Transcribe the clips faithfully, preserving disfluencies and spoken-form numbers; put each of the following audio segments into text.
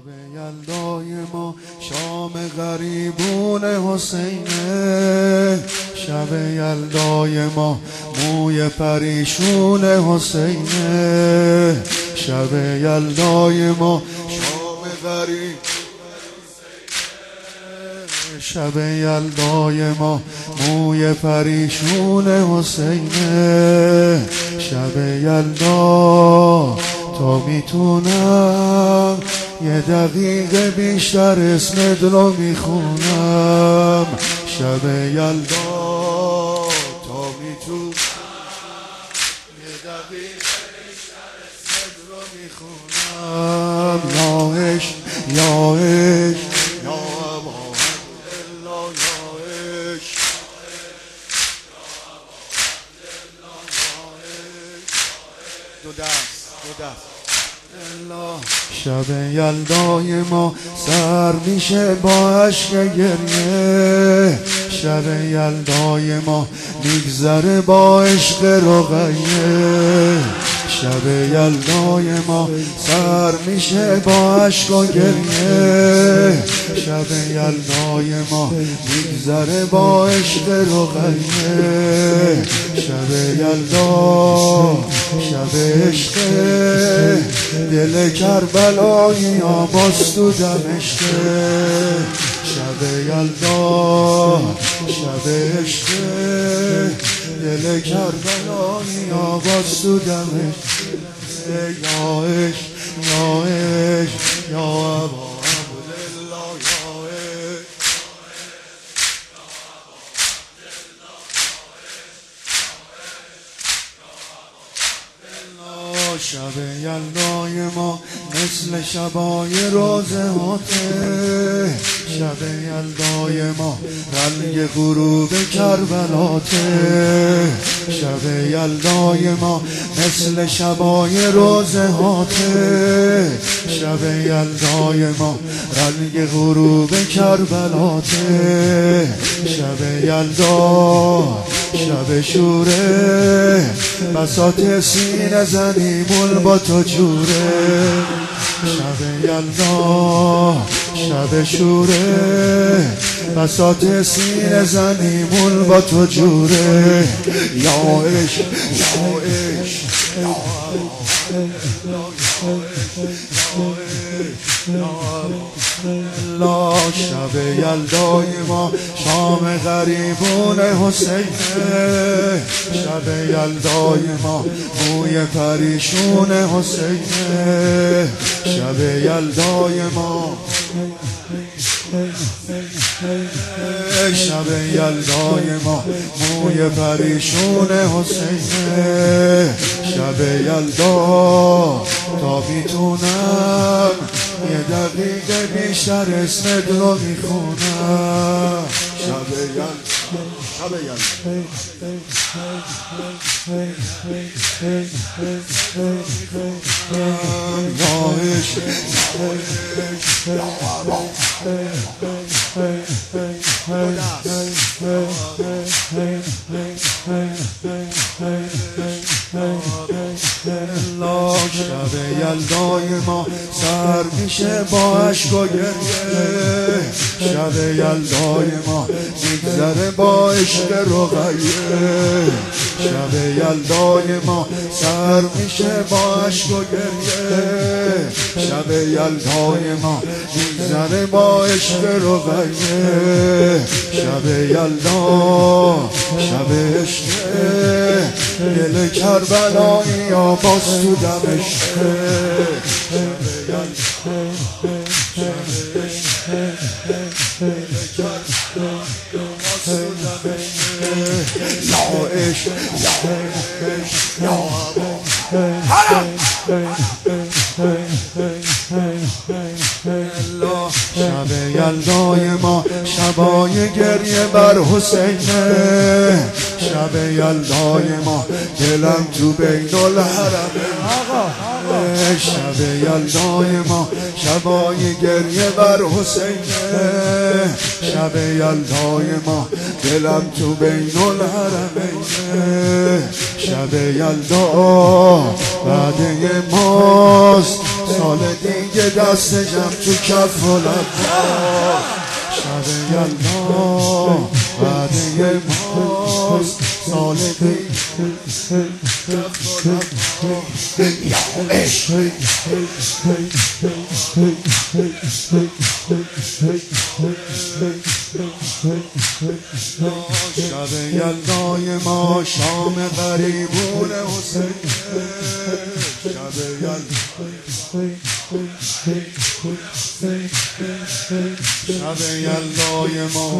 یلدای ما شام غریبون حسینه، شب یلدای ما موی پریشون حسینه، شب یلدای ما شام غریب، شب یلدای ما موی پریشون حسینه، شب یلدا تا میتونم یه دقیقه بیشتر اسمت رو میخونم، شب یلدا تا میتونم یه دقیقه بیشتر اسمت رو میخونم، یا عشق یا عشق یا ابا عبدالله یا عشق دو دست دو دست شب یلدای ما سر میشه با عشق گریه، شب یلدای ما میگذره با عشق رقیه، شب یلدای ما سر میشه با عشق و گریه، شب یلدای ما میگذره با عشق رقیه، شب یلدا شب عشق، دل کربلایی آباز تو دمشق، شب یلدا شب عشق، دل کربلایی آباز تو دمشق، یا عشق یا عشق یا ابا عبدالله یا عشق شب یلدای ما مثل شبای روزهاته، شب یلدای ما رنگ غروب کربلاته، شب یلدای ما مثل شبای روزهاته، شب یلدای ما رنگ غروب کربلاته، شب یلدا شب شوره، بساط سینه زنیمون با تو جوره، شب یلدا شب شوره، بساط سینه زنیمون با تو جوره، یا عشق یا عشق لا شب یلدای ما شام غریبون حسینه، شب یلدای ما موی پریشون حسینه، شب یلدای ما شب یلدای ما موی پریشون حسینه، شب یلدا تا میتونم یه دقیقه بیشتر اسمت رو میخونم، شب یلدا شب یلدا یا عشق شب یلدای ما سر میشه با عشق و گریه، شب یلدای ما میگذره با عشق رقیه، شب یلدای ما سر میشه با عشق و گریه، شب یلدای ما میگذره با عشق رقیه، شب یلدا شب عشق، دل کربلایی آباز تو دمشق، شب یلدا شب عشق، دل کربلایی آباز تو دمشق، یا عشق یا عشق یا ابا شب یلدای ما شبای گریه بر حسینه، شب یلدای ما دلم تو بین الحرمین، شب یلدای ما شبای گریه بر حسینه، شب یلدای ما دلم تو بین الحرمینه، شب یلدا وعده ماست سال دیگه دست جمع تو کف و لب، شب یلدا وعده ماست سال دیگه کف و لب، یا عشق شب یلدای ما شام غریبون حسین، شب شب یلدای ما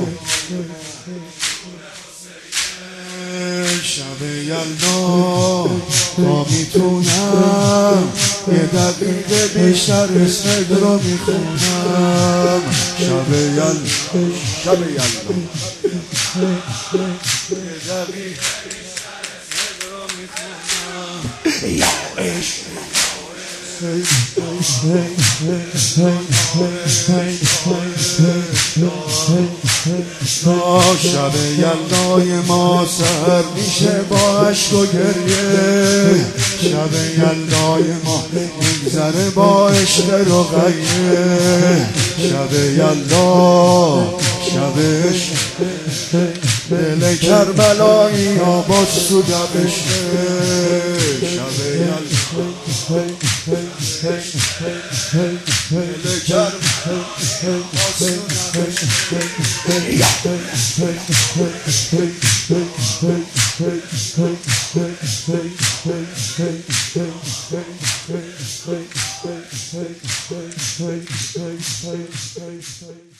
شب یلدا تا میتونم یه دقیقه بیشتر اسمت رو میخونم، شب یلدا شب یلدا یه دقیقه اسمت رو میخونم، یا عشق شب یلدای ما سر میشه با عشق و گریه، شب یلدای ما میگذره با عشق رقیه، شب یلدا شب عشق دل کربلایی آباد تو دبشه، شب یلدا دل کربلایی آباد تو دبشه.